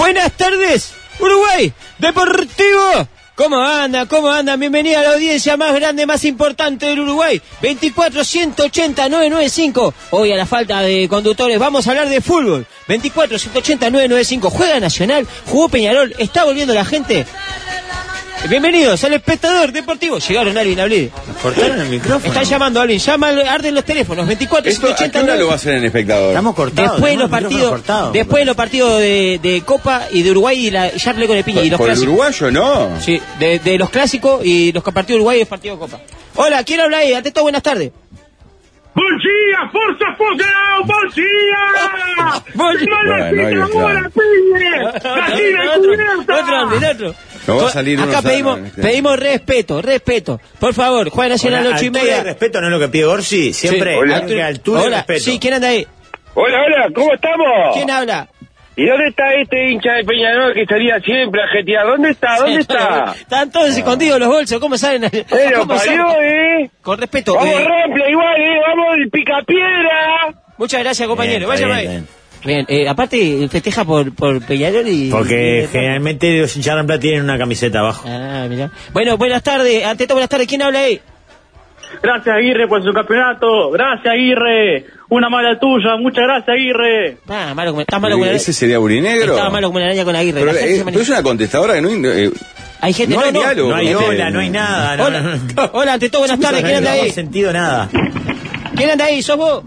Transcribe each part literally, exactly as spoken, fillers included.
Buenas tardes, Uruguay Deportivo. ¿Cómo anda? ¿Cómo anda? Bienvenida a la audiencia más grande, más importante del Uruguay. veinticuatro, ciento ochenta, novecientos noventa y cinco. Hoy a la falta de conductores vamos a hablar de fútbol. veinticuatro, ciento ochenta, novecientos noventa y cinco. Juega Nacional, jugó Peñarol, está volviendo la gente. Bienvenidos al espectador deportivo. Llegaron Alvin Ablide. ¿Nos cortaron el micrófono? Están llamando a Alvin. Llama, arden los teléfonos. veinticuatro, ciento ochenta. ¿A qué hora lo va a hacer en espectador? Estamos cortados. Después los partidos, cortados, después de los partidos de, de Copa y de Uruguay y la, ya hablé con el Piña y los ¿Por el clásicos. uruguayo no? Sí, de, de los clásicos y los partidos de Uruguay y los partidos de Copa. Hola, ¿quién habla ahí? Ante todo, buenas tardes. Bom dia, força fogão, bom dia! Bom dia. Bueno, Otro, otro, Alvin, otro. No va a salir Acá uno pedimos, sano, pedimos respeto, respeto. Por favor, Juega Nacional Hola, ocho y altura media. y respeto no es lo que pide Gorsi, siempre. Sí. Hola. Hay que altura y Hola, respeto. sí, ¿quién anda ahí? Hola, hola, ¿cómo estamos? ¿Quién habla? ¿Y dónde está este hincha de Peñarol que salía siempre a jetear? ¿Dónde está? ¿Dónde está? Están todos escondidos los bolsos, ¿cómo saben? Pero ¿Cómo saben? parió, ¿eh? Con respeto. Vamos, eh, Rample, igual, ¿eh? Vamos, el picapiedra. muchas gracias, compañero. Bien, Vaya bien, ahí. bien. Bien, eh, aparte festeja por, por Peñarol y... Porque y- generalmente los hinchas de Rampla tienen una camiseta abajo. Ah, mirá. Bueno, buenas tardes. Ante todo, buenas tardes. ¿Quién habla ahí? Gracias, Aguirre, por su campeonato. Gracias, Aguirre. Una mala tuya. Muchas gracias, Aguirre. Ah, malo como... Estás malo como... ¿Ese sería Urinegro? Estaba malo como una araña con Aguirre. Pero, La gente eh, se pero es maneja. una contestadora que no... eh, Hay gente... no hay diálogo. No hay Este, hola, no hay nada. No, Hola, no, no. hola, ante todo, buenas tardes. ¿Quién anda No ahí? hemos sentido nada. ¿Quién anda ahí? ¿Sos vos?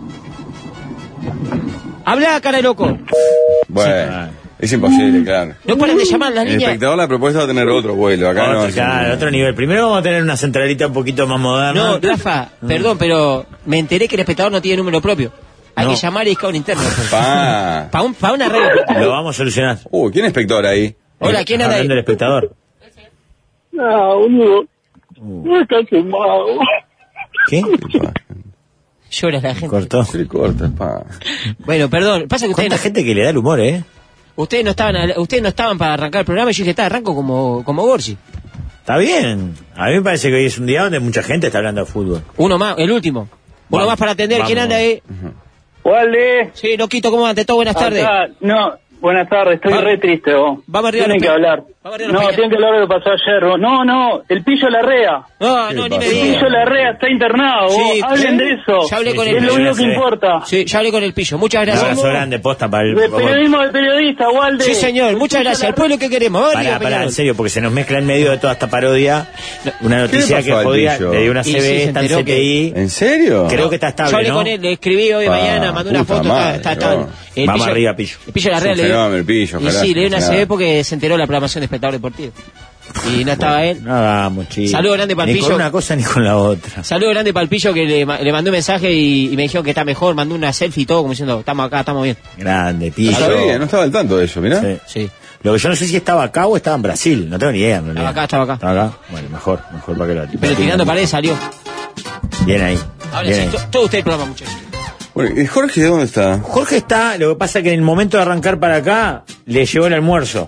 Habla, cara de loco. Bueno, es imposible, claro. No paran de llamar las El líneas. espectador la propuesta va a tener otro vuelo. Acá Otro, no. es- claro, otro nivel. Primero vamos a tener una centralita un poquito más moderna. No, Rafa, perdón, pero me enteré que el espectador no tiene número propio. Hay No. que llamar y discar un interno. Pa. Para un, pa una red. Lo vamos a solucionar. Uy, ¿quién es espectador ahí? Hola, ¿quién anda ahí? Hablando del espectador. No, boludo. No está quemado. ¿Qué? Llora la gente. Cortó. Se le corta, pa. Bueno, perdón, pasa que ustedes ¿Cuánta no, gente que le da el humor, eh? ustedes no estaban al- ustedes no estaban para arrancar el programa y yo dije, está, arranco como, como Gorsi. Está bien. A mí me parece que hoy es un día donde mucha gente está hablando de fútbol. Uno más, el último. Uno Vamos, más para atender. ¿Quién vamos. anda ahí? Wale. Sí, Loquito, ¿cómo ante todo? Buenas tardes. Acá, no, buenas tardes. Estoy Va- re triste, vos. Vamos arriba Tienen los que pe- hablar. vamos arriba los No, pe- tienen que hablar de lo que pasó ayer, vos. No, no, el Pillo Larrea. No, ¿Qué no, ni pasa? me El digas. Pillo Larrea está internado, vos. Sí, Hablen de eso. ya hablé Sí, con sí, el Es lo yo único ya que sé. importa. Sí, ya hablé con el Pillo. Muchas Un gracias. abrazo grande, posta para el... De periodismo de periodista, Walde. Sí, señor, muchas gracias. El pueblo que queremos. Vamos arriba, Pará, pará, Peñarol. en serio, porque se nos mezcla en medio de toda esta parodia una noticia pasó que al podía, Pillo? le dio una Y sí, C B, se está en enteró C T I, ¿En serio? creo que está estable, Yo hablé ¿no? con él, le escribí hoy, Pa, mañana, mandó una puta foto. madre, está, está, está, no. el Vamos Pillo- arriba, Pillo. El Pillo Es Larrea un le dio. fenómeno el Pillo, Y ojalá. sí, le dio una Nada. C B porque se enteró la programación de espectador deportivo. Y no estaba él. No hagamos, chicos. Saludo grande para el Ni con Pillo. una cosa ni con la otra. Saludo grande para el Pillo que le, ma- le mandó un mensaje y, y me dijeron que está mejor, mandó una selfie y todo, como diciendo, estamos acá, estamos bien. Grande, No Pillo. sabía, no estaba al tanto de eso, mirá. Sí. Sí. Lo que yo no sé si estaba acá o estaba en Brasil, no tengo ni idea. En realidad. Estaba acá, estaba acá. ¿Estaba acá? Bueno, mejor, mejor para que lo... Pero tirando paredes salió. Bien ahí. Ahora bien sí, ahí. to- todo usted el programa, muchachos. Bueno, ¿y Jorge de dónde está? Jorge está, lo que pasa es que en el momento de arrancar para acá, le llegó el almuerzo.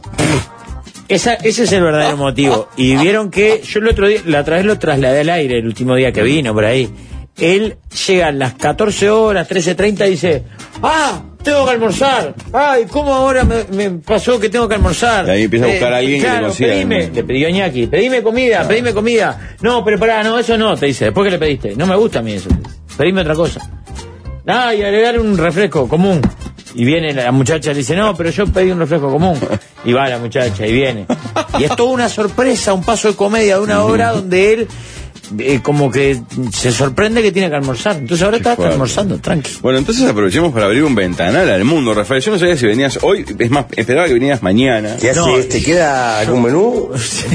Esa, ese es el verdadero motivo. Y vieron que yo el otro día, la otra vez lo trasladé al aire, el último día que vino por ahí. Él llega a las catorce horas, trece treinta y dice, ¡ah! Tengo que almorzar. Ay, ¿cómo ahora me, me pasó que tengo que almorzar? Y ahí empieza a buscar a alguien que claro, le consiga. pedime, le pidió a Iñaki, pedime comida, pedime comida. No, pero pará, no, eso no, te dice. Después que le pediste. No me gusta a mí eso. Pedime otra cosa. Ah, y agregar un refresco común. Y viene la muchacha y le dice, no, pero yo pedí un refresco común. Y va la muchacha y viene. Y es toda una sorpresa, un paso de comedia de una hora donde él eh, como que se sorprende que tiene que almorzar. Entonces ahora está, está fuerte. almorzando, tranqui. Bueno, entonces aprovechemos para abrir un ventanal al mundo, Rafael. Yo no sabía si venías hoy, es más, esperaba que vinieras mañana. ¿Qué No, hace? ¿Te queda algún menú?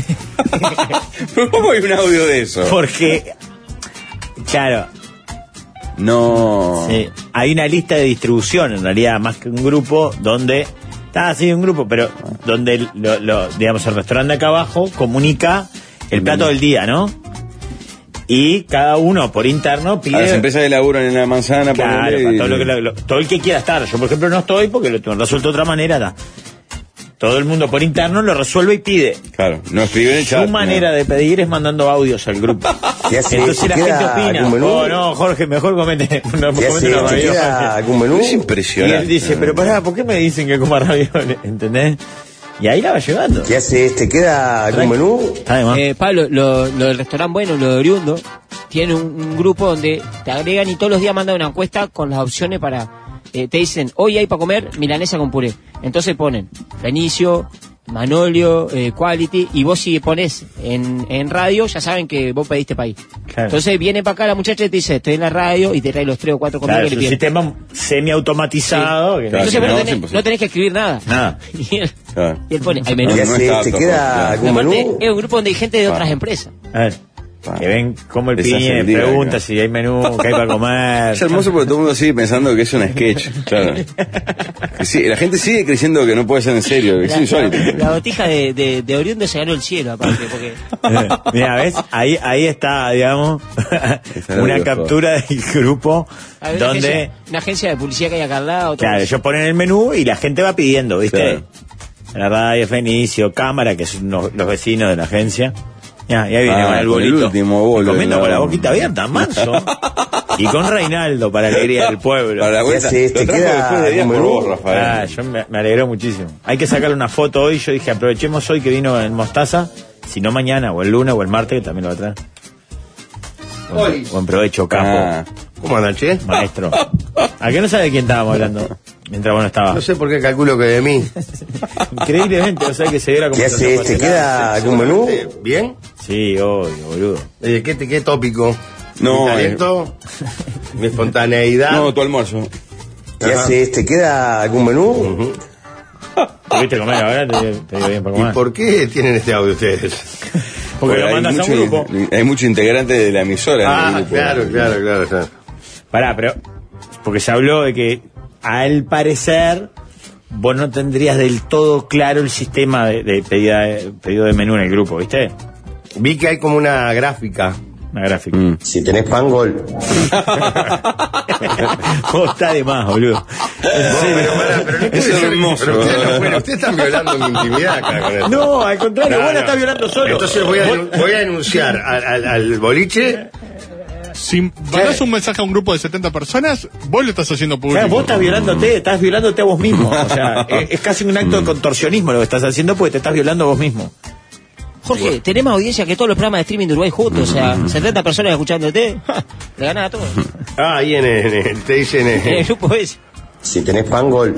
Pero ¿cómo hay un audio de eso? Porque, claro, No. sí, hay una lista de distribución, en realidad, más que un grupo, donde... Está así un grupo, pero donde, el- lo, lo- digamos, el restaurante de acá abajo comunica el plato del día, ¿no? Y cada uno por interno pide... A las empresas de laburo en la manzana, Claro, ponele, para y- todo, lo que, lo- todo el que quiera estar. Yo, por ejemplo, no estoy porque lo tengo resuelto de otra manera. Da. todo el mundo por interno lo resuelve y pide. Claro, no escribe en el chat. Su manera no. de pedir es mandando audios al grupo. Entonces la gente opina. Oh, no, Jorge, mejor comete, no, comete una raviola. ¿Algún menú? Es impresionante. Y él dice, pero pará, ¿por qué me dicen que coma ravioles? ¿Entendés? Y ahí la va llevando. ¿Qué hace este? ¿Queda algún menú? Además. Eh, Pablo, lo, lo del restaurante bueno, lo de Oriundo, tiene un, un grupo donde te agregan y todos los días mandan una encuesta con las opciones para... Eh, te dicen, hoy hay para comer milanesa con puré. Entonces ponen Benicio, Manolio, eh, Quality, y vos si pones en, en radio, ya saben que vos pediste para ahí. Claro. Entonces viene para acá la muchacha y te dice, estoy en la radio, y te trae los tres o cuatro comidas Claro, que es le un piden. sistema semi-automatizado. Sí. Que Claro, Entonces si vos no, no, tenés, es imposible. no tenés que escribir nada. Nada. Y él, Claro. y él pone, hay menú. ¿Qué No, no hace está este? apto, ¿Queda claro. algún Aparte, menú? es un grupo donde hay gente de otras Ah. empresas. A ver, que ven cómo el Les hace piñe el día, pregunta claro. si hay menú, qué hay para comer. Es hermoso porque todo el mundo sigue pensando que es un sketch, claro. Que sí, la gente sigue creyendo que no puede ser en serio, es La, insólito. la, la botija de, de, de Oriundo se ganó el cielo, aparte, porque... Eh, Mira, ¿ves? Ahí, ahí está, digamos, Esa era una la captura del grupo Hay una donde, agencia, una agencia de publicidad que hay acá al lado. todo claro, eso. ellos ponen el menú y la gente va pidiendo, ¿viste? Claro. La radio, Fenicio, cámara, que son los, los vecinos de la agencia. Ya, y ahí viene Ah, con el con el bolito. último bolo Y comiendo de la- con la boquita abierta, manso. Y con Reinaldo, para alegría del pueblo. Para la vuelta, hace este? lo trajo Queda después de días algún por menú. vos, Rafael. Ah, yo me, me alegró muchísimo. Hay que sacarle una foto hoy. Yo dije, aprovechemos hoy que vino en Mostaza. Si no mañana, o el lunes, o el martes, que también lo va a traer. Buen, Hoy. buen provecho, capo. Ah, ¿Cómo andan, che? Maestro. ¿A qué no sabe de quién estábamos hablando? Mientras vos no estabas. No sé por qué calculo que de mí. Increíblemente, o sea que se viera como... ¿Qué hace este? ¿Queda algún menú? ¿Bien? Sí, obvio, boludo. Eh, ¿Qué, te- qué tópico? No, Mi talento, mi espontaneidad. no, tu almuerzo. ¿Qué hace este? ¿Queda algún menú? ¿Pudiste comer ahora? Te, te digo bien para ¿Y comer. por qué tienen este audio ustedes? Porque lo hay mandas a un mucho- grupo. Hay muchos integrantes de la emisora en el Ah, grupo. claro, claro, claro, claro. Pará, pero... Porque se habló de que, al parecer, vos no tendrías del todo claro el sistema de, de pedida de, pedido de menú en el grupo, ¿viste? Vi que hay como una gráfica. Una gráfica. Mm. Si tenés pan, gol. Vos está de más, boludo. No, pero pará, pero no puede Eso es ser- hermoso. pero ustedes, no pueden- ustedes están violando mi intimidad acá con esto. No, al contrario, No, vos la no. estás violando solo. Entonces voy a, voy a denunciar al, al, al boliche. Si mandás un mensaje a un grupo de setenta personas, vos lo estás haciendo público. Claro, vos estás violándote, estás violándote a vos mismo. O sea, es, es casi un acto de contorsionismo lo que estás haciendo porque te estás violando a vos mismo. Jorge, tenés más audiencia que todos los programas de streaming de Uruguay juntos, o sea, setenta personas escuchándote, le ganás a todos. Ah, ahí en el, en el- te dicen. En el eh, grupo ese. Si tenés pan, gol.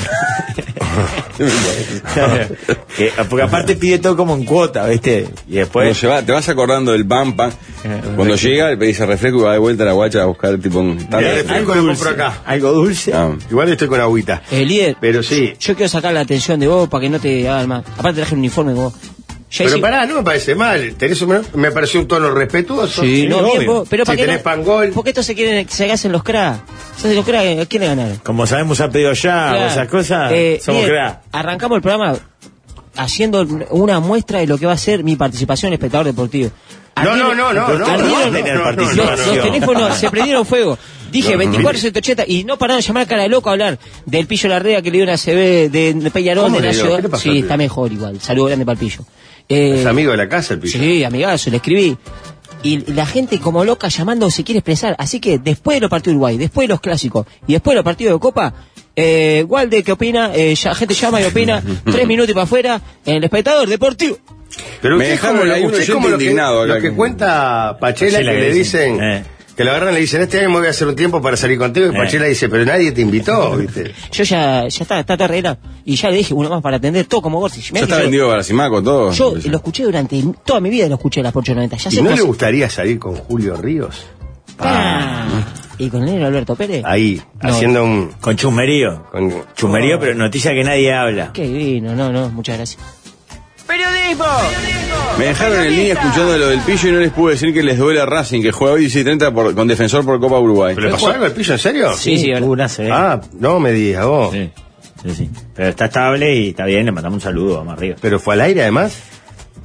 Que- porque aparte pide todo como en cuota, ¿viste? Y Cuando después... se va, te vas acordando del pan, pan. Cuando llega, le pedís el refresco y va de vuelta a la guacha a buscar tipo un... Mira, el refresco lo compro acá. Algo dulce. Ah, Igual estoy con agüita. El líder, Pero sí. yo quiero sacar la atención de vos para que no te hagan más. Aparte traje un uniforme con vos. Ya Pero hice- pará, no me parece mal. ¿Tenés un, me pareció un tono respetuoso. Sí, no, bien, obvio. vos, pero para Si qué tenés no, pan, gol. ¿por qué estos se quieren, se hacen los cracks? Se hacen los cracks, ¿a quién le ganaron? Como sabemos ha pedido ya, Claro. o esas cosas, Eh, somos líder, crack. arrancamos el programa haciendo una muestra de lo que va a ser mi participación en Espectador Deportivo. No, no, no, no, no, Ardieron- no, no, tener no, no, participación. Los, no, los no. teléfonos se prendieron fuego. Dije veinticuatro ciento ochenta y no pararon de llamar cara de loco a hablar del Pillo Larrea que le dio una C B de, de Peñarol ¿Cómo de le la dio? ciudad. ¿Qué le pasó al Sí, Pillo? está mejor igual. Saludo grande para el Pillo. Eh, Es amigo de la casa el pillo. Sí, amigazo, le escribí. Y la gente como loca llamando se quiere expresar. Así que después de los partidos de Uruguay, después de los clásicos y después de los partidos de Copa, eh, Walde, ¿qué opina? Eh, ya, gente llama y opina. Tres minutos y para afuera en el Espectador Deportivo. Pero Me usted es dejaron como, lo- ahí un usted es oyente como lo que, indignado acá lo que que- cuenta Pachela, Pachela que que le dicen, dicen, eh. que lo agarran y le dicen, este año me voy a hacer un tiempo para salir contigo, y Eh. Pachela dice, pero nadie te invitó, ¿viste? Yo ya, ya está, está todo arreglado. Y ya le dije uno más para atender, todo como Gorsi. ya está vendido para Simaco, todo. Yo lo escuché durante toda mi vida, lo escuché las ocho noventa. Ya ¿Y sé no le cosas. gustaría salir con Julio Ríos? Ah. ¿Y con el negro Alberto Pérez? Ahí, No. haciendo un... Con chusmerío. Con, Chusmerío, pero noticia que nadie habla. Qué divino, no, no, muchas gracias. ¡Periodismo! Me dejaron en línea escuchando lo del Pillo y no les pude decir que les duele a Racing, que juega hoy dieciséis treinta por, con Defensor por Copa Uruguay. ¿Pero le pasó algo al pillo, en serio? Sí, sí, tuvo una C. Ah, no me digas vos. Sí, sí, sí. Pero está estable y está bien, le mandamos un saludo a Marrillo. ¿Pero fue al aire además?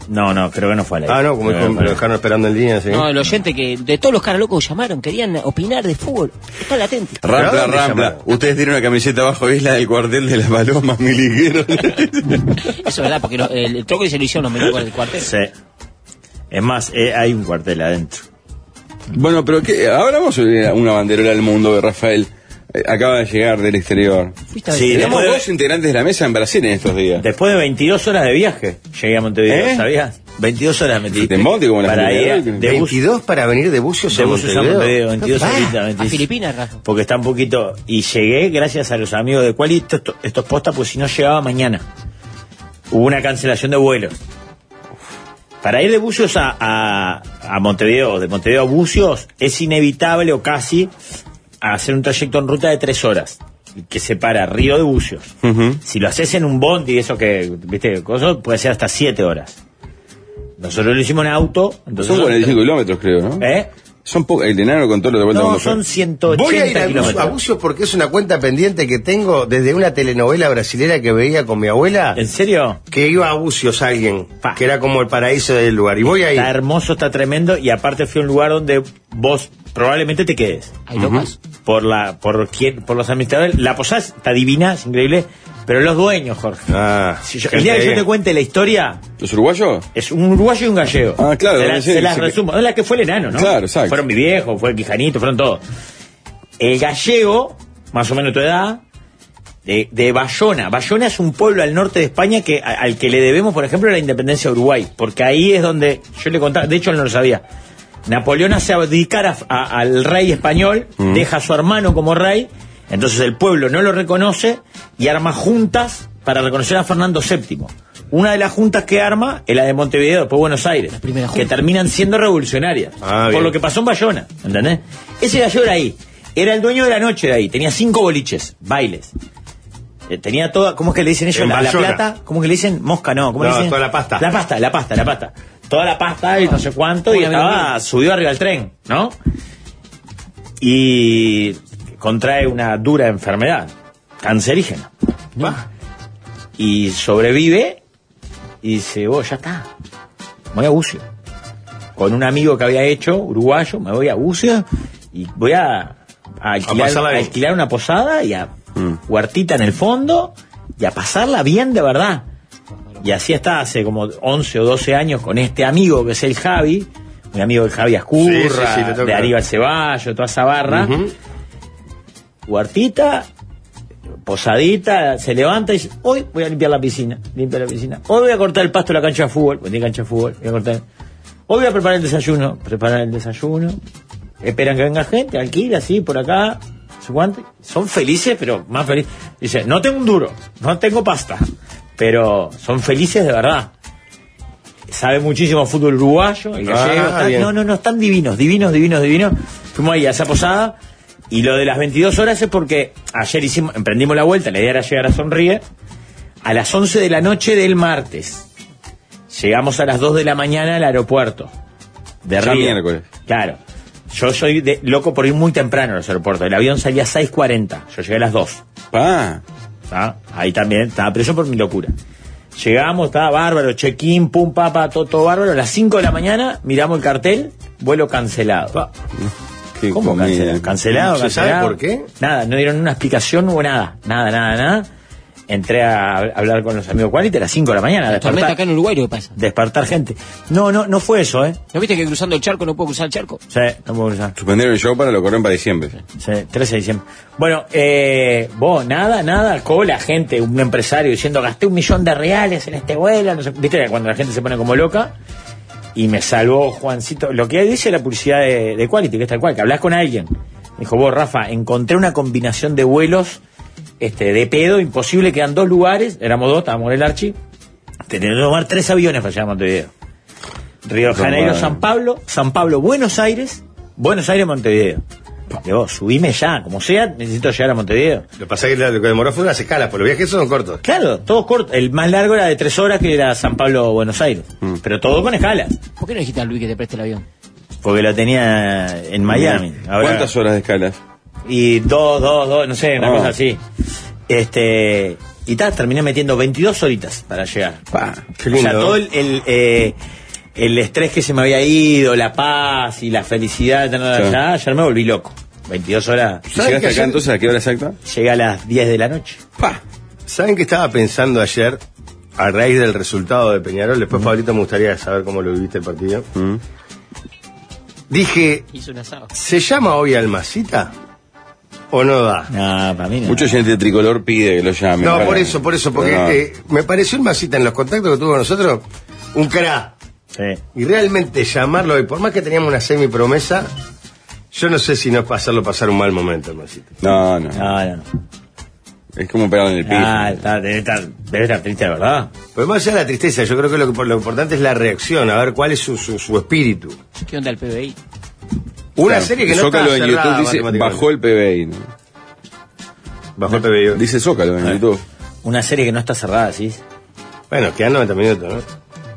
No, no, creo que no fue al aire. Ah, no, como no, dijo, no, lo dejaron esperando en línea, ¿sí? No, el oyente que de todos los caras locos que llamaron querían opinar de fútbol. Está latente. Rampla, ¿Pero a dónde Rampla. llamaron? Ustedes tienen una camiseta abajo, es la del cuartel de las palomas, mi liguero. Eso es verdad, porque lo- el, el troque se lo hicieron los médicos del cuartel. Sí. Es más, eh, hay un cuartel adentro. Bueno, pero ¿qué? Abramos una banderola al mundo de Rafael. Eh, acaba de llegar del exterior. Fuiste a Sí, ver. Tenemos después de- dos integrantes de la mesa en Brasil en estos días. Después de veintidós horas de viaje, llegué a Montevideo, ¿Eh? ¿sabías? veintidós horas metí. ¿De Monte como la Para ir a- Filipinas? de bus, veintidós para venir de Bucios de a buses a Montevideo. Montevideo, veintidós Ah, horitas, A veintidós. Filipinas, Rafa. Porque está un poquito. Y llegué gracias a los amigos de Quali. Estos, estos postas, pues si no llegaba mañana. Hubo una cancelación de vuelos. Para ir de Bucios a, a, a Montevideo, de Montevideo a Bucios, es inevitable o casi hacer un trayecto en ruta de tres horas. Que separa Río de Bucios. Ujú. Si lo haces en un bondi, eso que, viste, cosa, puede ser hasta siete horas. Nosotros lo hicimos en auto. Entonces Son cuarenta y cinco kilómetros, creo, ¿no? ¿Eh? Son po- el enano con todo lo de vuelta No, cuando fue. son ciento Voy a ir ochenta a, Bucios, a kilómetros. Bucios porque es una cuenta pendiente que tengo desde una telenovela brasilera que veía con mi abuela, ¿En serio? que iba a Bucios alguien, Pa. que era como el paraíso del lugar. Y voy a ir. Está hermoso, está tremendo, y aparte fui a un lugar donde vos probablemente te quedes. Hay locas. Por la, por quién, por los administradores. La posada está divina, es increíble, pero los dueños, Jorge. Ah, Si yo- que el día que yo bien. te cuente la historia, ¿Los uruguayos? es un uruguayo y un gallego. Ah, claro, Se, la- sí, se las sí, resumo. Es la que fue el enano, ¿no? Claro, exacto. Fueron mi viejo, fue el Quijanito, fueron todos. El gallego, más o menos tu edad, de, de Bayona. Bayona es un pueblo al norte de España que a- al que le debemos, por ejemplo, la independencia de Uruguay. Porque ahí es donde, yo le contaba, de hecho él no lo sabía. Napoleón hace abdicar a- a- al rey español, Mm. deja a su hermano como rey, entonces el pueblo no lo reconoce y arma juntas para reconocer a Fernando séptimo. Una de las juntas que arma es la de Montevideo, después Buenos Aires, primera junta. que terminan siendo revolucionarias. Ah, por bien. lo que pasó en Bayona, ¿entendés? Ese gallego era ahí, era el dueño de la noche de ahí, tenía cinco boliches, bailes. Eh, Tenía toda, ¿cómo es que le dicen ellos? En La, la Bayona. plata, ¿cómo es que le dicen? Mosca, no, ¿cómo No, le dicen? toda la pasta. La pasta, la pasta, la pasta. Toda la pasta y no sé cuánto, y Uy, amigo estaba mío. subido arriba del tren, ¿no? Y contrae una dura enfermedad, cancerígena. Y sobrevive y dice, oh, ya está, me voy a Bucio. Con un amigo que había hecho, uruguayo, me voy a Bucio y voy a, a alquilar, pasarla a bien. alquilar una posada y a Mm. huertita en el fondo y a pasarla bien de verdad. Y así está hace como once o doce años con este amigo que es el Javi, mi amigo el Javi Ascurra, Sí, sí, sí, te toca. de Aníbal Ceballo, toda esa barra. Ujú. Huertita, posadita, se levanta y dice, hoy voy a limpiar la piscina, limpia la piscina. Hoy voy a cortar el pasto de la cancha de fútbol, porque tiene cancha de fútbol, voy a cortar. Hoy voy a preparar el desayuno, preparar el desayuno. Esperan que venga gente, alquila, así, por acá, no sé cuánto. Son felices, pero más felices. Dice, no tengo un duro, no tengo pasta, pero son felices de verdad. Sabe muchísimo fútbol uruguayo, el Ah, gallego, está- bien. no, no, no, están divinos, divinos, divinos, divinos. Fuimos ahí a esa posada, y lo de las veintidós horas es porque ayer hicimos, emprendimos la vuelta, la idea era llegar a Sonríe, a las once de la noche del martes. Llegamos a las dos de la mañana al aeropuerto de Ya Río. miércoles. Claro. Yo soy de- loco por ir muy temprano a los aeropuertos. El avión salía a seis cuarenta. Yo llegué a las dos. Ah, ¿Tá? Ahí también estaba preso por mi locura. Llegamos, estaba bárbaro, check-in, pum, papa, todo, todo bárbaro. A las cinco de la mañana miramos el cartel, vuelo cancelado. qué ¿Cómo comida. cancelado? Cancelado, ¿Se sabe cancelado. por qué? Nada, no dieron una explicación, no hubo nada. Nada, nada, nada. Entré a hablar con los amigos Quality a las cinco de la mañana. La tormenta acá Despertar, en Uruguay, ¿lo que pasa? despertar gente. No, no, no fue eso, ¿eh? ¿No viste que cruzando el charco no puedo cruzar el charco? Sí, no puedo cruzar. Suspendieron el show para lo corren para diciembre. Sí, trece de diciembre. Bueno, eh, vos, nada, nada, cola, gente, un empresario diciendo gasté un millón de reales en este vuelo, no sé, viste cuando la gente se pone como loca, y me salvó Juancito, lo que dice la publicidad de, de Quality, que es tal cual, que hablas con alguien, me dijo, vos Rafa, encontré una combinación de vuelos, este, de pedo, imposible, quedan dos lugares, éramos dos, estábamos en el Archi, tenemos que tomar tres aviones para llegar a Montevideo. Río de Janeiro, Normal. San Pablo, San Pablo, Buenos Aires, Buenos Aires, Montevideo. Digo, subime ya, como sea, necesito llegar a Montevideo. Lo que pasa es que lo que demoró fue unas escalas, pero los viajes son cortos. Claro, todo corto. El más largo era de tres horas, que era San Pablo, Buenos Aires. Mm. Pero todo con escalas. ¿Por qué no dijiste a Luis que te preste el avión? Porque lo tenía en Miami. Ahora- ¿Cuántas horas de escalas? Y dos, dos, dos, no sé, una Ah. cosa así. Este, Y ta, terminé metiendo veintidós horitas para llegar. Pa, qué O lindo. sea, todo el, el, eh, el estrés que se me había ido, la paz y la felicidad de tener Sí. allá, ayer me volví loco. veintidós horas. ¿Y llegaste acá entonces a qué hora exacta? Llegué a las diez de la noche. Pa. ¿Saben qué estaba pensando ayer a raíz del resultado de Peñarol? Después, Pablito, me gustaría saber cómo lo viviste el partido. Mm. Dije, Hizo un asado. ¿se llama hoy Almacita o no da? No, para mí no. Mucha gente de tricolor pide que lo llame. No, para- por eso, por eso, porque No. eh, me pareció Almacita en los contactos que tuvo con nosotros un cra. Sí. Y realmente llamarlo hoy, por más que teníamos una semi promesa, yo no sé si no es pasarlo pasar un mal momento, Almacita. No, no. No, no, no. Es como pegarle en el piso. Ah, está, debe, estar, debe estar triste, de verdad. Pero más allá de la tristeza, yo creo que lo, que lo importante es la reacción, a ver cuál es su, su, su espíritu. ¿Qué onda el P B I? Una Claro, serie que no Zócalo está en cerrada YouTube dice matemáticamente. bajó el P B I. ¿no? Bajó el P B I. Dice Zócalo en Ah. YouTube. Una serie que no está cerrada, ¿sí? Bueno, quedan noventa minutos, ¿no?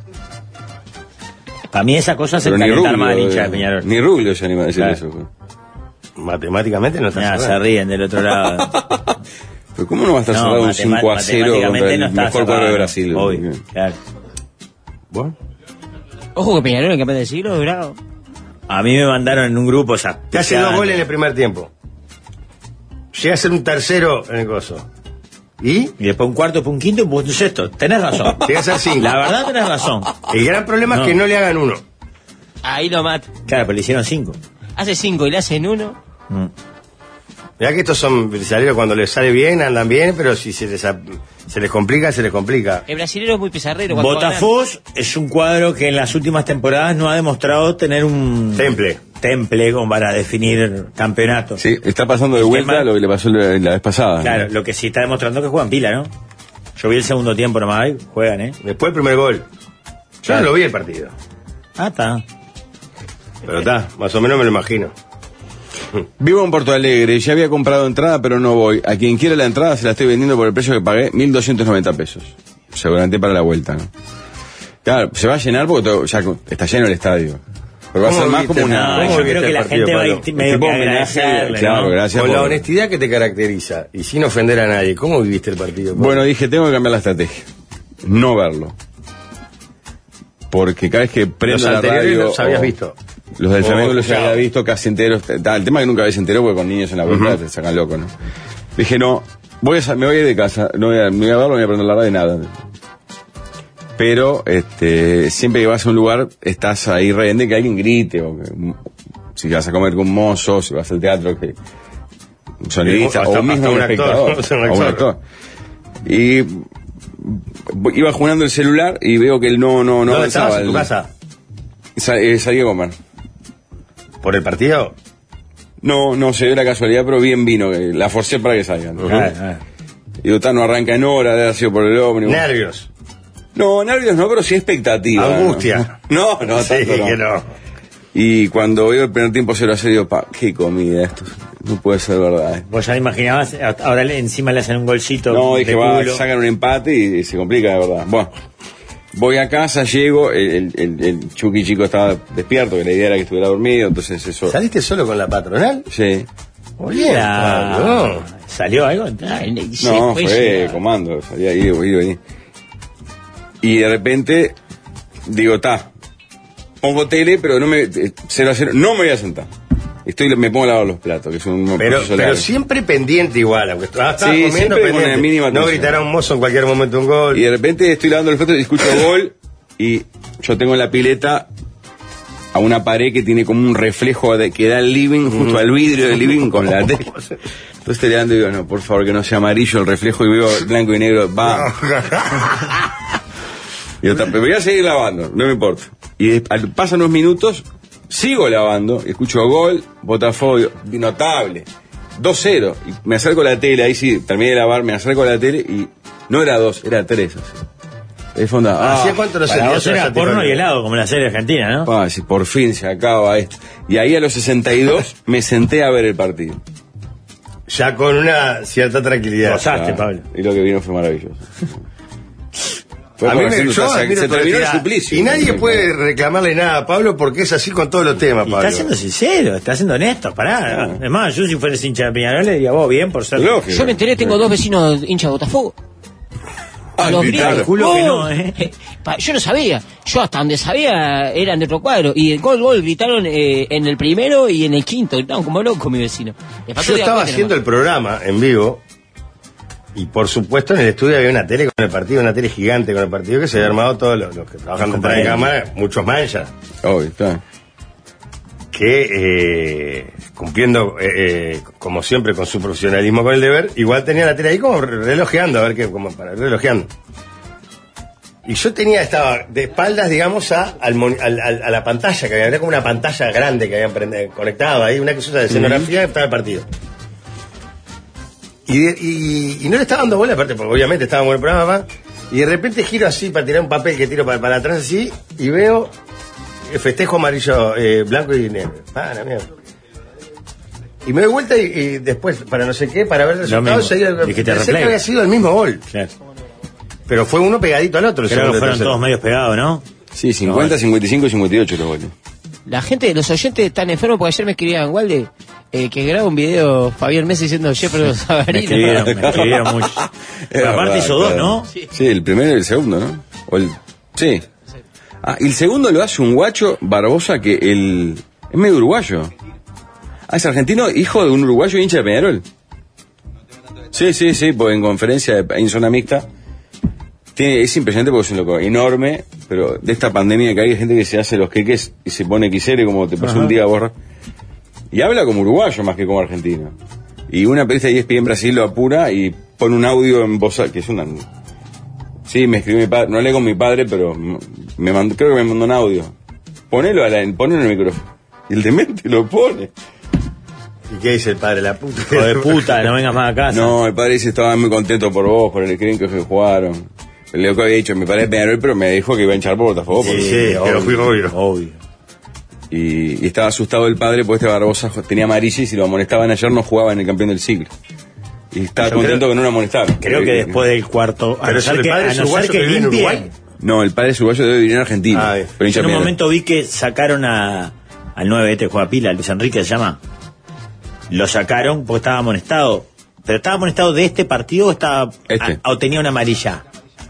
Para mí esa cosa se Pero ni calentar más al Rubio, hincha de eh, Peñarol. ni Rubio se anima a decir Claro. eso. pues. Matemáticamente no está Nah, cerrada. se ríen del otro lado. Pero ¿cómo no va a estar No, cerrado un matema- cinco a cero contra matemáticamente el no está mejor cerrado, cuadro de no. Brasil? Obvio, claro. ¿Bueno? Ojo que Peñarol en campeón del siglo, bravo. A mí me mandaron en un grupo, o sea... Te hace dos goles en el primer tiempo. Llega a ser un tercero en el coso. ¿Y? Y después un cuarto, después un quinto, después un sexto. Tenés razón. Llega a ser cinco. La verdad tenés razón. El gran problema No. es que no le hagan uno. Ahí lo mata. Claro, pero le hicieron cinco. Hace cinco y le hacen uno. Mm. Mirá que estos son brasileños, cuando les sale bien, andan bien, pero si se les, ap- se les complica, se les complica. El brasilero es muy pizarrero. cuando Botafogo es un cuadro que en las últimas temporadas no ha demostrado tener un... Temple. Temple como para definir campeonatos. Sí, está pasando de El vuelta tema- lo que le pasó la, la vez pasada. ¿no? Claro, lo que sí está demostrando es que juegan pila, ¿no? Yo vi el segundo tiempo nomás, y juegan, ¿eh? Después el primer gol. Yo Claro. no lo vi el partido. Ah, está. Pero está, más o menos me lo imagino. Vivo en Porto Alegre, ya había comprado entrada, pero no voy. A quien quiera la entrada se la estoy vendiendo por el precio que pagué, mil doscientos noventa pesos. Seguramente para la vuelta, ¿no? Claro, se va a llenar porque todo- ya está lleno el estadio. Pero va a ¿Cómo ser más viste? como No, una... ¿Cómo yo viste creo que el la partido, gente va a Pablo? ir medio tipo que homenaje, agradecerle, claro, ¿no? gracias Con por- la honestidad que te caracteriza y sin ofender a nadie, ¿cómo viviste el partido? Pablo? Bueno, dije, tengo que cambiar la estrategia. No verlo. Porque cada vez que prendo Los la anteriores radio... los habías o- visto. Los del O Flamengo los escuchado. había visto casi enteros. Ta, El tema es que nunca ves entero porque con niños en la vuelta te sacan loco, ¿no? Dije, no, voy a, sa- me voy a ir de casa, no voy a, no voy a verlo, no voy a prender la radio, nada. Pero, este, siempre que vas a un lugar, estás ahí rehende que alguien grite, o que, si vas a comer con un mozo, si vas al teatro, que un sonidista, Hasta- o mismo hasta un un actor, espectador, o sea, un o un actor. actor. Y iba jugando el celular y veo que él no, no, no ¿Dónde estabas? avanzaba. ¿En tu El- casa? Sa- eh, salí a comer. ¿Por el partido? No, no se dio la casualidad, pero bien vino, que la forcé para que salgan. Ah, ah. Digo, "Ta, no arranca en hora, debe haber sido por el ómnibus". Nervios. No, nervios no, pero sí expectativa. Angustia. No, no, Sí, tanto no. que no. Y cuando veo el primer tiempo cero a cero, digo, pa, qué comida esto. No puede ser verdad. eh. Vos ya imaginabas, ahora le- encima le hacen un golcito. No, dije, de va, culo. sacan un empate y, y se complica de verdad. Bueno, voy a casa, llego, el, el, el, el Chucky chico estaba despierto, que la idea era que estuviera dormido, entonces eso... ¿Saliste solo con la patronal? Sí. Muy bien, La- Pablo. ¿Salió algo? Ay, se No, fue fue llegar. comando, salía ahí, ir, venir. Y de repente, digo, ta, pongo tele, pero no me, eh, cero a cero, no me voy a sentar. Estoy, me pongo a lavar los platos, que es un Pero, proceso pero largo. siempre pendiente igual, aunque estaba Sí, comiendo siempre con pendiente. la mínima No atención. gritará un mozo en cualquier momento un gol. Y de repente estoy lavando los platos y escucho gol, y yo tengo en la pileta a una pared que tiene como un reflejo de, que da al living, justo al vidrio del living con la tele. Entonces estoy lavando y digo, no, por favor, que no sea amarillo el reflejo, y veo blanco y negro, va. Y yo, pero voy a seguir lavando, no me importa. Y de- al- pasan unos minutos, sigo lavando, y escucho gol, Botafogo, notable, dos cero. Y me acerco a la tele, ahí sí, terminé de lavar, me acerco a la tele y no era dos, era tres. Así. De fondo, ah, ¿Hacía cuánto no Para sentías vos esa era porno satisfacción? y helado, como la serie argentina, ¿no? pa, si por fin se acaba esto. Y ahí a los sesenta y dos me senté a ver el partido. Ya con una cierta tranquilidad. Gozaste, Ah, Pablo. Y lo que vino fue maravilloso. Fue A mí porque me, se, yo se- admiro se tu terminó el honestidad. suplicio. Y nadie puede reclamarle nada a Pablo porque es así con todos los temas, Y Pablo. está siendo sincero, está siendo honesto, pará. Ah. Es más, yo si fuera hincha de Peñarol le diría vos bien por ser. Lógico. Yo me enteré, tengo dos vecinos hinchas de Botafogo. Ah, a los gritaron. gritos. Culo que ¡Gol! no, ¿eh? Eh, pa- Yo no sabía. Yo hasta donde sabía eran de otro cuadro. Y el gol, gol gritaron eh, en el primero y en el quinto. Gritaron como loco mi vecino. Le faltó Yo que estaba aprieten haciendo el nomás. programa en vivo y por supuesto en el estudio había una tele con el partido, una tele gigante con el partido que se había armado todos los, los que trabajan detrás de cámara, muchos manchas, Obvio, está. que eh, cumpliendo eh, eh, como siempre con su profesionalismo con el deber, igual tenía la tele ahí como relojeando, a ver qué, como para relojeando. Y yo tenía, estaba de espaldas, digamos, a, al, moni- al- al- a la pantalla, que había, era como una pantalla grande que habían prende- conectado ahí, una que se usa de escenografía, que estaba el partido. Y, de- y, y no le estaba dando bola, aparte, porque obviamente estaba en el programa, pa, y de repente giro así para tirar un papel que tiro para, para atrás así, y veo el festejo amarillo, eh, blanco y negro. Ah, la mierda. Y me doy vuelta y, y después, para no sé qué, para ver el Lo resultado, mismo. seguía- Dijiste pensé replay. que había sido el mismo gol. Claro. Pero fue uno pegadito al otro. el Creo segundo que y fueron tercero. todos medios pegados, ¿no? Sí, cincuenta, cincuenta y cinco y cincuenta y ocho los goles. La gente, los oyentes están enfermos porque ayer me escribían, Walde, eh, que graba un video Fabián Messi diciendo Jefferson Me Savarino. escribieron, me escribieron mucho. Pero aparte hizo dos, ¿no? Sí, el primero y el segundo, ¿no? O el, sí. Ah, y el segundo lo hace un guacho Barbosa que el... es medio uruguayo. Ah, es argentino, hijo de un uruguayo hincha de Peñarol. Sí, sí, sí, porque en conferencia de, en zona mixta tiene, es impresionante porque es un loco enorme, pero de esta pandemia que hay gente que se hace los queques y se pone quisere como te pasó un día borra. Y habla como uruguayo más que como argentino. Y una periodista de E S P N en Brasil lo apura y pone un audio en voz alta, que es una... Sí, me escribió mi padre, no hablé con mi padre, pero me mandó, creo que me mandó un audio. Ponelo, a la, ponelo en el micrófono. Y el demente lo pone. ¿Y qué dice el padre? La puta. Hijo de puta, no vengas más a casa. No, el padre dice estaba muy contento por vos, por el screen que jugaron. El loco había dicho, mi padre es Peñarol, pero me dijo que iba a hinchar por Botafogo. Sí, porque- sí, pero fui obvio. Obvio. Y, y estaba asustado el padre porque este Barbosa tenía amarilla y si lo amonestaban ayer no jugaba en el campeón del siglo. Y estaba Yo contento creo- que no lo amonestaron. Creo que después del cuarto... A Pero no si ser el que, padre a es no uruguayo ser que que vive en limpien. Uruguay. No, el padre es uruguayo, debe vivir en Argentina. Ah, bien. pero hincha En un Peñarol. momento vi que sacaron a, al nueve este juega pila, Luis Enrique se llama. Lo sacaron porque estaba amonestado. ¿Pero estaba amonestado de este partido o, estaba, Este. a- o tenía una amarilla?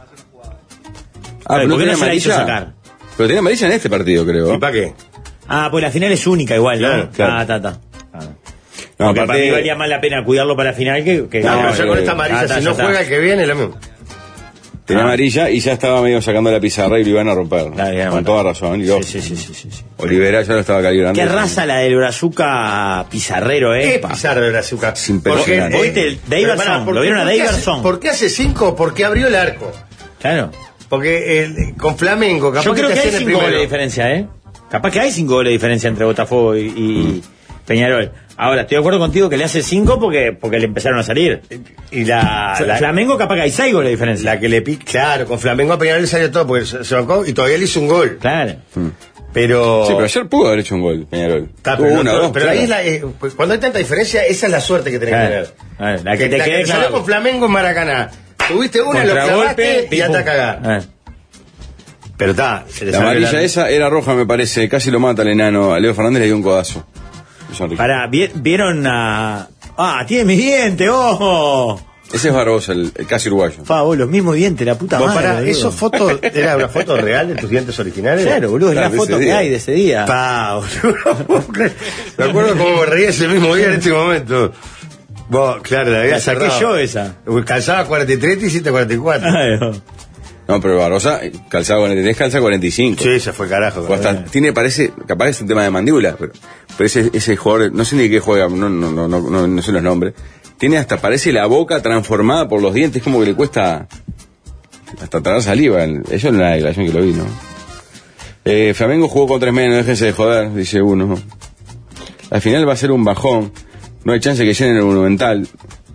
Ah, ¿Por pero qué tenía no se la hizo amarilla. sacar? Pero tenía amarilla en este partido, creo. ¿Y para qué? Ah, pues la final es única igual, ¿no? Claro, claro. Ah, ta, ta. Ah. No, Porque aparte- para mí valía más la pena cuidarlo para la final que... que No, No, pero ya eh, con esta amarilla, ah, está, si ya no está. juega el que viene, lo mismo. Tenía Ah. amarilla y ya estaba medio sacando la pizarra y lo iban a romper. Claro, ya, con bueno. toda razón. Y Sí, ojo. sí, sí, sí, sí, sí. Olivera ya lo estaba calibrando. Qué raza la del Brazuca Pizarrero, ¿eh? Es Pizarro de azúcar. Es impresionante. ¿Vos viste el Daverson? ¿Lo vieron a Daverson? ¿Por qué hace cinco? Porque abrió el arco. Claro. Porque el- con Flamengo, capaz Yo creo te que hay hacían el cinco goles de primero. diferencia, ¿eh? Capaz que hay cinco goles de diferencia entre Botafogo y, y Peñarol. Ahora, estoy de acuerdo contigo que le hace cinco porque, porque le empezaron a salir. Y la, Fla- la, Flamengo capaz que hay seis goles de diferencia. la que le pica, claro, con Flamengo a Peñarol le salió todo porque se, se bancó y todavía le hizo un gol. Claro. Pero. Sí, pero ayer pudo haber hecho un gol, Peñarol. Está, Tuvo pero una, no- dos. pero claro. ahí es la, eh, pues, cuando hay tanta diferencia, esa es la suerte que tenés Claro. que tener. Claro, la que te la quede que salió claro. con Flamengo en Maracaná. Tuviste una, lo Contragolpe, clavaste y pim, anda a pum. cagar. Ah. Pero está, se le La salió amarilla la- esa era roja, me parece. Casi lo mata el enano. A Leo Fernández le dio un codazo. Luis Enrique. Pará, vi- ¿vieron a...? Ah, tiene mis dientes, ojo. Ese es Barbosa, el, el casi uruguayo. Fa, vos, los mismos dientes, la puta Vos, madre. pará, boludo. ¿eso foto, era una foto real de tus dientes originales? Claro, boludo, es Claro, la de foto ese que día. hay de ese día. Pa, boludo. Me acuerdo cómo me reía ese mismo día en este momento. Vos, claro, la había La saqué cerrado. yo esa. Calzaba cuarenta y tres y hiciste cuarenta y cuatro. Claro. No, pero Barbosa, calzaba cuarenta y tres, calza cuarenta y cinco. Sí, se fue carajo. O hasta tiene, parece, capaz es un tema de mandíbula, pero, pero ese, ese jugador, no sé ni de qué juega, no, no, no, no, no, no sé los nombres. Tiene hasta, parece la boca transformada por los dientes, como que le cuesta hasta tragar saliva. Eso en la declaración que lo vi, ¿no? Eh, Flamengo jugó con tres menos, déjense de joder, dice uno. Al final va a ser un bajón, no hay chance que llenen el Monumental.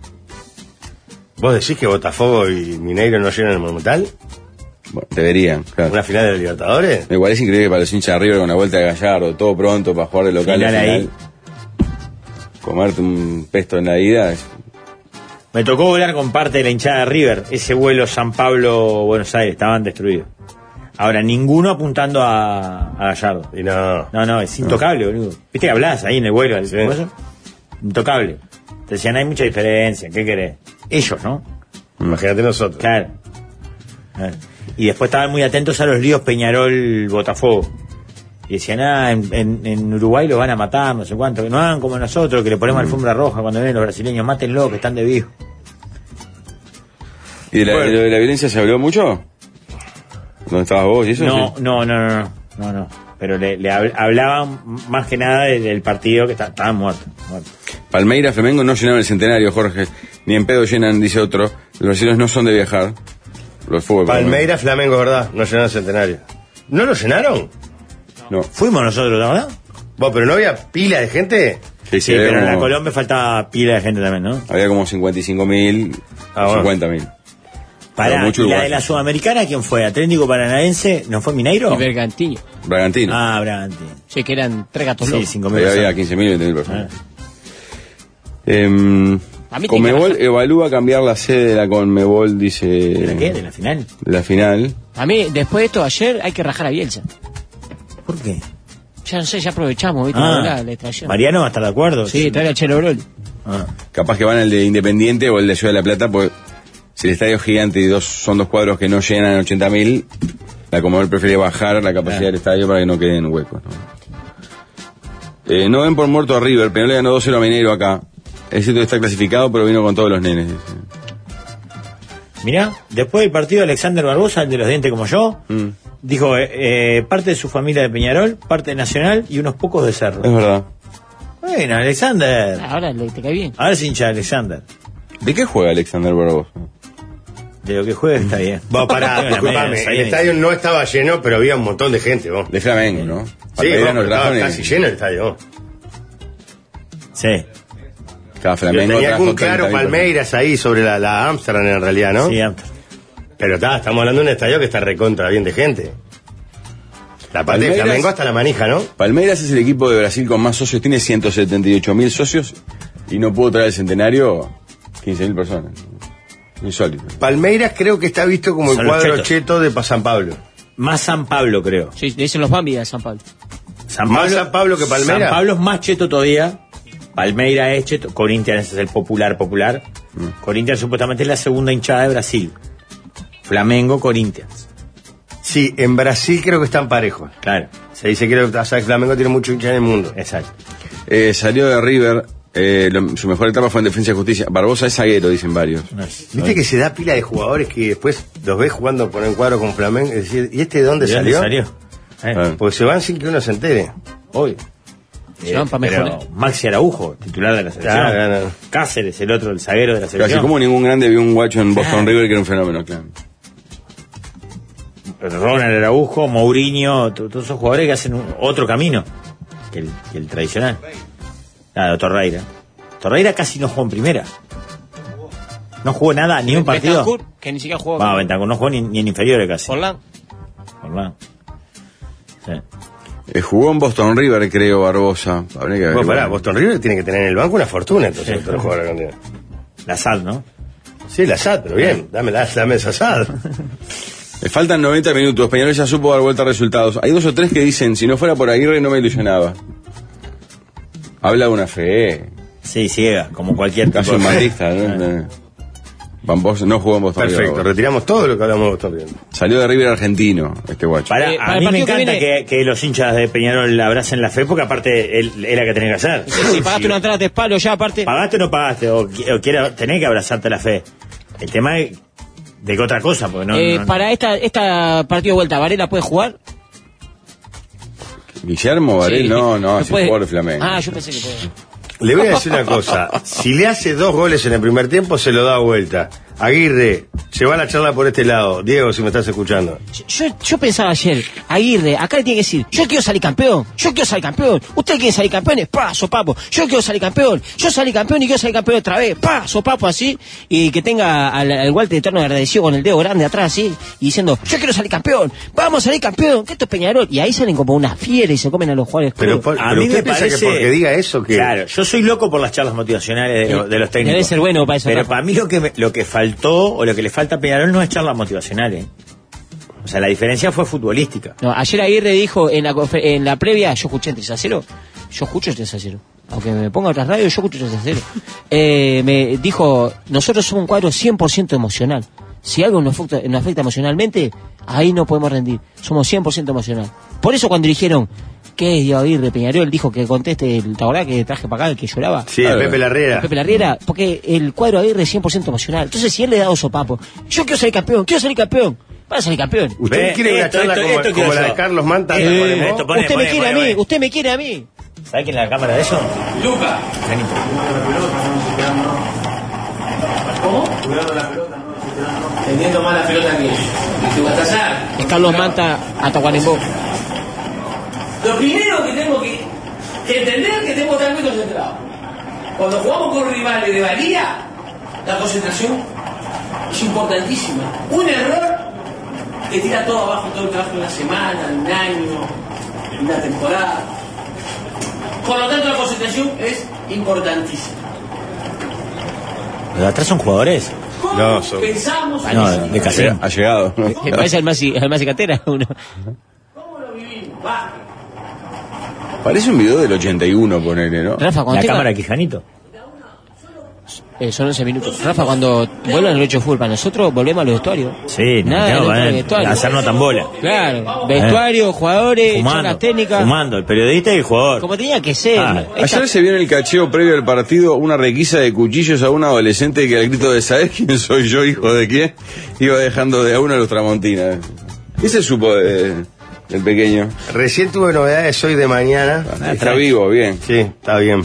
¿Vos decís que Botafogo y Mineiro no llenan el Monumental? Bueno, deberían, claro. ¿Una final de los Libertadores? Me parece increíble para los hinchas de River con la vuelta de Gallardo, todo pronto para jugar de local. Final al ahí. final. Comerte un pesto en la ida. es- Me tocó volar con parte de la hinchada de River. Ese vuelo San Pablo-Buenos Aires, estaban destruidos. Ahora, ninguno apuntando a, a Gallardo. Y no. No, no, es intocable, boludo. ¿Viste que hablás ahí en el vuelo? Sí. ¿Cómo eso? Intocable. Te decían, hay mucha diferencia, ¿qué querés? Ellos, ¿no? Imagínate nosotros. Claro. Eh. Y después estaban muy atentos a los líos Peñarol-Botafogo. Y decían, ah, en, en, en Uruguay los van a matar, no sé cuánto, que no hagan como nosotros, que le ponemos alfombra roja cuando vienen los brasileños, mátenlo, que están de vivo. ¿Y de la, Bueno. de la violencia se habló mucho? ¿Dónde estabas vos y eso? No, Sí. no, no, no, no, no, no. Pero le, le hab- hablaban más que nada del, del partido que está- estaban muertos. muertos. Palmeiras, Flamengo no llenaron el centenario, Jorge. Ni en pedo llenan, dice otro. Los brasileños no son de viajar. Los fútbol. Palmeiras, Flamengo, ¿verdad? No llenaron el centenario. ¿No lo llenaron? No. Fuimos nosotros, ¿no? ¿verdad? Vos, pero no había pila de gente. Sí, Sí, había pero en la como- Colombia faltaba pila de gente también, ¿no? Había como cincuenta y cinco mil, Ah, bueno. cincuenta mil. Pará, mucho ¿y la uruguayo. de la Sudamericana quién fue? ¿Atlético Paranaense? ¿No fue Mineiro? Y Bergantino. Bragantino. Ah, Bragantino. Sí, que eran tres gatos Sí, locos. cinco mil Ahí había personas. quince mil, veinte mil personas. Ah. Em, A mí tiene Conmebol que evalúa cambiar la sede de la Conmebol, dice. ¿De la qué? ¿De la final? de la final. A mí, después de esto, ayer hay que rajar a Bielsa. ¿Por qué? Ya no sé, ya aprovechamos, ¿viste? Ah, la, la extracción. Mariano va a estar de acuerdo. Sí, trae a Chelo Broli. Ah. Capaz que van al de Independiente o el de Ciudad de la Plata, pues si el estadio es gigante y dos, son dos cuadros que no llenan ochenta mil, la Conmebol prefiere bajar la capacidad Ah. del estadio para que no queden huecos. ¿no? Eh, no ven por muerto a River, Peñarol le ganó dos cero a Mineiro acá. Es cierto que está clasificado, pero vino con todos los nenes. dice. Mirá, después del partido Alexander Barbosa, el de los dientes como yo, Mm, dijo eh, eh, parte de su familia de Peñarol, parte de Nacional y unos pocos de Cerro. es verdad. Bueno, Alexander. Ahora le, te cae bien. A ver si hincha Alexander. ¿De qué juega Alexander Barbosa? De lo que juegue está bien. Vos, pará, Bueno, disculpame. medio, El medio. estadio no estaba lleno, pero había un montón de gente, vos. De Flamengo, ¿no? Sí, Palmeiras vos, no pero trajo estaba ni- casi lleno el estadio, vos. Sí, Cada Pero Flamengo tenía trajo un claro treinta mil Palmeiras ahí sobre la, la Amsterdam en realidad, ¿no? sí, Amsterdam. Pero está, estamos hablando de un estadio que está recontra bien de gente. La parte de Palmeiras- Flamengo hasta la manija, ¿no? Palmeiras es el equipo de Brasil con más socios, tiene ciento setenta y ocho mil socios y no pudo traer el centenario quince mil personas. Insólito. Palmeiras creo que está visto como el Son los cuadro chetos. cheto de Pa- San Pablo. Más San Pablo, creo. Sí, le dicen los Bambi a San Pablo. San ¿Más San Pablo que Palmeiras? San Pablo es más cheto todavía. Palmeiras es cheto. Corinthians es el popular, popular. Mm. Corinthians supuestamente es la segunda hinchada de Brasil. Flamengo, Corinthians. Sí, en Brasil creo que están parejos. Claro, Se dice que el Flamengo tiene mucho hincha en el mundo. exacto. Eh, salió de River, eh, lo- su mejor etapa fue en Defensa y Justicia. Barbosa es zaguero, dicen varios. No es- Viste que se da pila de jugadores que después los ves jugando por el cuadro con Flamengo. Es decir, ¿y este de dónde ¿De salió? dónde salió? Eh, Ah. Porque se van sin que uno se entere. Hoy. Se van pa' pero mejorar. Maxi Araujo, titular de la selección. Claro, claro. Cáceres, el otro, el zaguero de la Casi selección. como ningún grande vio un guacho en Boston Claro. River que era un fenómeno, claro. Ronald Araujo, Mourinho, to- todos esos jugadores que hacen un- otro camino que el, que el tradicional. Claro, Torreira. Torreira casi no jugó en primera. No jugó nada, ni un partido. Betancourt, que ni siquiera jugó. Va, Bentancur no jugó ni, ni en inferiores casi. Orlán. Orlán. Sí. Eh, jugó en Boston River, creo, Barbosa. Habría que Vos, averiguar. pará, Boston River tiene que tener en el banco una fortuna, entonces, Sí. todos los jugadores que tiene. La S A D, ¿no? Sí, la S A D, pero bien, dame, la, dame esa S A D. Le faltan noventa minutos. Peñarol ya supo dar vuelta a resultados. Hay dos o tres que dicen, si no fuera por Aguirre no me ilusionaba. Habla de una fe. Sí, ciega, como cualquier Caso tipo en de- Matista, ¿no? Van Bos- no jugó en Boston Perfecto, River. retiramos todo lo que hablamos de Boston River. Salió de River argentino, este guacho. Pará, Eh, para a el mí me partido que encanta viene- que, que los hinchas de Peñarol abracen la fe, porque aparte él, es la que tenés que hacer. Sí, si pagaste una entrada de palo ya aparte. ¿Pagaste o no pagaste? O, qui- o quiera, tenés que abrazarte la fe. El tema es de que otra cosa, porque no... eh, no- para esta, esta partido de vuelta, ¿Varela puede jugar? Guillermo Varela, Sí. no, no, es un puede- jugador de Flamengo. Ah, yo pensé que podía. Le voy a decir una cosa. Si le hace dos goles en el primer tiempo, se lo da vuelta. Aguirre, lleva la charla por este lado. Diego, si me estás escuchando. Yo, yo pensaba ayer, Aguirre, acá le tiene que decir, yo quiero salir campeón, yo quiero salir campeón, usted quiere salir campeón, es paso, papo, yo quiero salir campeón, yo salí campeón y quiero salir campeón otra vez, paso, papo, así, y que tenga al, al Walter Eterno agradecido con el dedo grande atrás, así, y diciendo, yo quiero salir campeón, vamos a salir campeón, que esto es Peñarol, y ahí salen como una fiera y se comen a los jugadores Pero, crudos. por- A pero mí usted me piensa parece- que porque diga eso que... Claro, yo soy loco por las charlas motivacionales de, lo- de los técnicos. Debe ser bueno para eso, Pero Rafa. para mí lo que, me- lo que faltó, o lo que le falta a Peñarol no es charlas motivacionales. O sea, la diferencia fue futbolística. No, ayer Aguirre dijo en la, confer- en la previa, yo escuché en tres a cero, yo escucho tres a cero. Aunque me ponga otras radios, yo escucho tres a cero. Eh, me dijo, nosotros somos un cuadro cien por ciento emocional. si algo nos afecta, nos afecta emocionalmente, ahí no podemos rendir. Somos cien por ciento emocional. Por eso cuando dijeron, ¿qué es Diego Aguirre? Peñarol dijo que conteste el tabará que traje para acá, el que lloraba. Sí, el Pepe Larriera. El Pepe Larriera, porque el cuadro Aguirre es cien por ciento emocional. Entonces, si él le da dos sopapos, yo quiero salir campeón, quiero salir campeón. Para salir campeón. ¿Usted Ve, quiere una esto, charla esto, como, esto como quiero la yo. de Carlos Manta? Eh, Ponemos? esto, pone, usted pone, me quiere pone, a mí, pone. usted me quiere a mí. ¿Sabes quién es la cámara de eso? Luca. ¿Cómo? Teniendo más la pelota que Es Carlos Manta a Tacuarembó. Lo primero que tengo que, que entender es que tengo que estar muy concentrado. Cuando jugamos con rivales de valía, la concentración es importantísima. Un error que tira todo abajo, todo el trabajo de una semana, de un año, de una temporada. Por lo tanto, la concentración es importantísima. ¿Los de atrás son jugadores? ¿Cómo No, son- pensamos? No, de, de casero. Ha llegado. Me parece al Masi, al Masi Catera. Uno. ¿Cómo lo vivimos? Va. Parece un video del ochenta y uno, ponele, ¿no? Rafa, cuando La tenga- cámara Quijanito. Eh, son once minutos. Rafa, cuando vuelvan el ocho fútbol para nosotros, volvemos a los vestuarios. Sí, no, Nada, no, dentro van del a vestuario. hacernos tan bola. Claro, vestuario, jugadores, Fumando, charlas técnicas. fumando, el periodista y el jugador. Como tenía que ser. Ah, Esta- Ayer se vio en el cacheo previo al partido una requisa de cuchillos a un adolescente que al grito de ¿sabes quién soy yo, hijo de quién? Iba dejando de a uno a los Tramontina. ¿Qué se supo de, del pequeño? Recién tuve novedades hoy de mañana. Ah, está vivo, bien. Sí, está bien.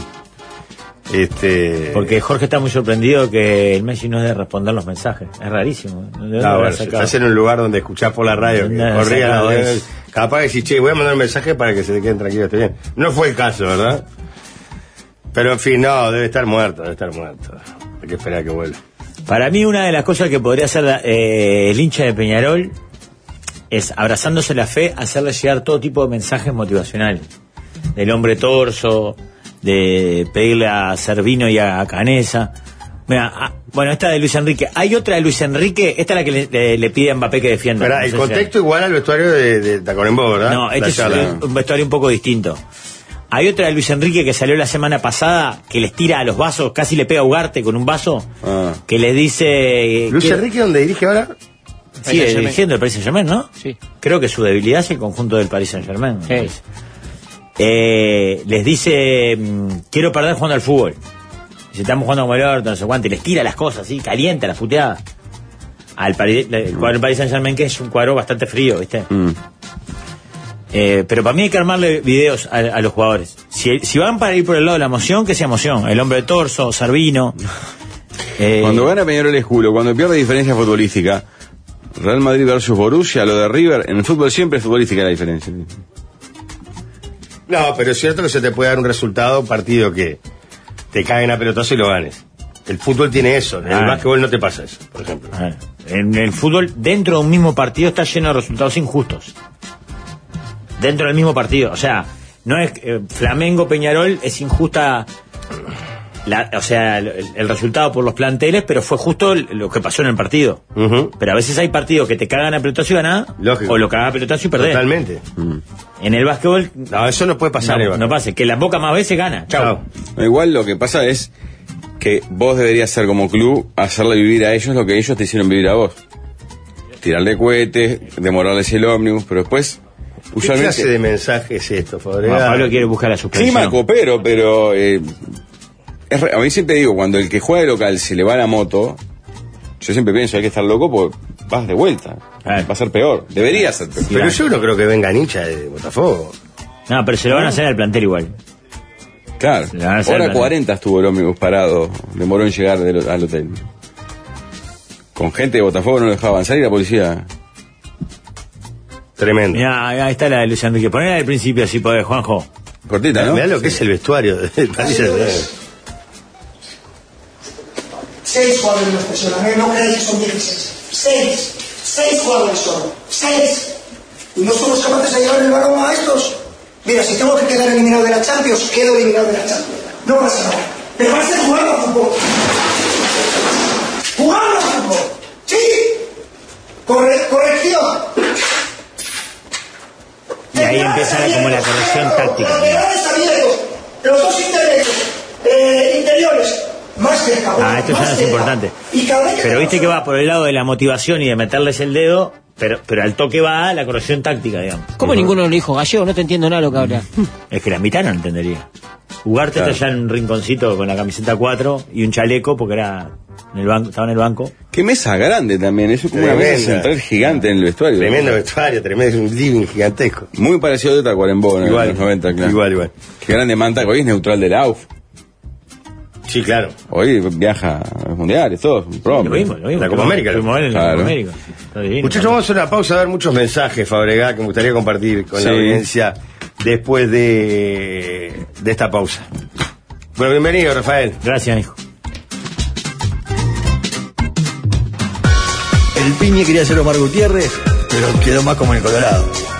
Este. Porque Jorge está muy sorprendido que el Messi no es de responder los mensajes. Es rarísimo. ¿De dónde No, lo bueno, habrá si sacado? estás en un lugar donde escuchás por la radio que No, corría, sacado eh, eso. capaz que decís, che, voy a mandar un mensaje para que se te queden tranquilos, esté bien. No fue el caso, ¿verdad? Pero en fin, no, debe estar muerto, debe estar muerto. Hay que esperar a que vuelva. Para mí una de las cosas que podría hacer eh, el hincha de Peñarol es, abrazándose la fe, hacerle llegar todo tipo de mensajes motivacionales. Del hombre torso, de pedirle a Servino y a Canesa. Mira, ah, bueno, esta de Luis Enrique. Hay otra de Luis Enrique, esta es la que le, le, le pide a Mbappé que defienda. Pero No el sé contexto igual al vestuario de, de Tacuarembó, ¿verdad? si- No, este La es charla. un, un vestuario un poco distinto. Hay otra de Luis Enrique que salió la semana pasada, que les tira a los vasos, casi le pega a Ugarte con un vaso, Ah. que les dice... Luis que- Enrique, ¿dónde dirige ahora? Sigue Saint-Germain. dirigiendo el Paris Saint-Germain, ¿no? Sí. Creo que su debilidad es el conjunto del Paris Saint-Germain. me Sí. parece. Eh, les dice, mm, quiero perder jugando al fútbol. Si estamos jugando como el orto, no sé cuánto, y les tira las cosas así, calienta las puteadas. Al Paris, el cuadro del Paris Saint-Germain, que es un cuadro bastante frío, ¿viste? Mm. Eh, pero para mí hay que armarle videos a, a los jugadores. Si, si van para ir por el lado de la emoción, que sea emoción. El hombre de torso, Servino. Eh, Cuando gana Peñarol es culo, cuando pierde diferencia futbolística. Real Madrid versus Borussia, lo de River, en el fútbol siempre es futbolística la diferencia. No, pero es cierto que se te puede dar un resultado, un partido que te caguen a pelotazo y lo ganes. El fútbol tiene eso, en el Ah. básquetbol no te pasa eso, por ejemplo. a ver, en el fútbol, dentro de un mismo partido, está lleno de resultados injustos. Dentro del mismo partido. O sea, no es eh, Flamengo-Peñarol, es injusta. La, o sea, el, el resultado por los planteles, pero fue justo lo que pasó en el partido. Ujú. Pero a veces hay partidos que te cagan a pelotazo y ganás, Lógico. o lo cagan a pelotazo y perdés. Totalmente. En el básquetbol, No, eso no puede pasar, no, Eva. no pasa. Que la Boca más veces gana. Chao. Chao. No, igual lo que pasa es que vos deberías ser como club, hacerle vivir a ellos lo que ellos te hicieron vivir a vos. Tirarle cohetes, demorarles el ómnibus, pero después, ¿Qué clase de usualmente... mensaje es esto, Bueno, Fabregat? Pablo quiere buscar la Sí, suspensión. Marco, pero, pero... eh, es re- a mí siempre digo, cuando el que juega de local se le va la moto, yo siempre pienso, hay que estar loco porque vas de vuelta. Ah. Va a ser peor. Debería ser peor. Pero yo no creo que venga hincha de Botafogo. No, pero se lo van a hacer al plantel igual. Claro. Le van a hacer Hora la- cuarenta estuvo el ómnibus parado. Demoró en llegar del- al hotel. Con gente de Botafogo no lo dejaba avanzar y la policía... Tremendo. Mirá, ahí está la de Luis Enrique. Ponela al principio si podés, Juanjo. Cortita, ¿no? Mirá lo que es el vestuario del Paris Saint-Germain. Seis jugadores nos presionan, ¿eh? No creáis que son dieciséis. Seis. Seis jugadores solo. Seis. ¿Y no somos capaces de llevar el balón a estos? Mira, si tengo que quedar eliminado de la Champions, quedo eliminado de la Champions. No pasa nada. Pero va a ser jugando a fútbol. Jugando a fútbol. Sí. Corre- corrección. Y ahí empieza la- como la corrección táctica. Laterales abiertos. Los dos intermedios. Eh, interiores. Más más cerca. Bueno, Ah, esto ya más no es cerca. importante. Y cada vez que Pero te viste vas que a- va por el lado de la motivación y de meterles el dedo, pero, pero al toque va la corrección táctica, digamos. ¿Cómo ninguno lo dijo? Gallego, no te entiendo nada lo que habla. Es que la mitad no entendería. Ugarte Claro. está ya en un rinconcito con la camiseta cuatro y un chaleco porque era en el banco, estaba en el banco. Qué mesa grande también, eso es como una mesa Tremenda. central gigante en el vestuario. Tremendo vestuario, tremendo, es un living gigantesco. Muy parecido de Tacuarembó en Igual, los noventa, claro. igual, igual. Qué grande Manta, que hoy es neutral de la A U F. Sí, claro. Hoy viaja a los mundiales, todos. Lo vimos, lo vimos. La Copa América. Fuimos en la Claro. Copa América. Está divino. Muchachos, vamos a hacer una pausa a ver muchos mensajes, Fabregat, que me gustaría compartir con Sí. la audiencia después de, de esta pausa. Bueno, bienvenido, Rafael. Gracias, hijo. El Piñe quería ser Omar Gutiérrez, pero quedó más como el Colorado.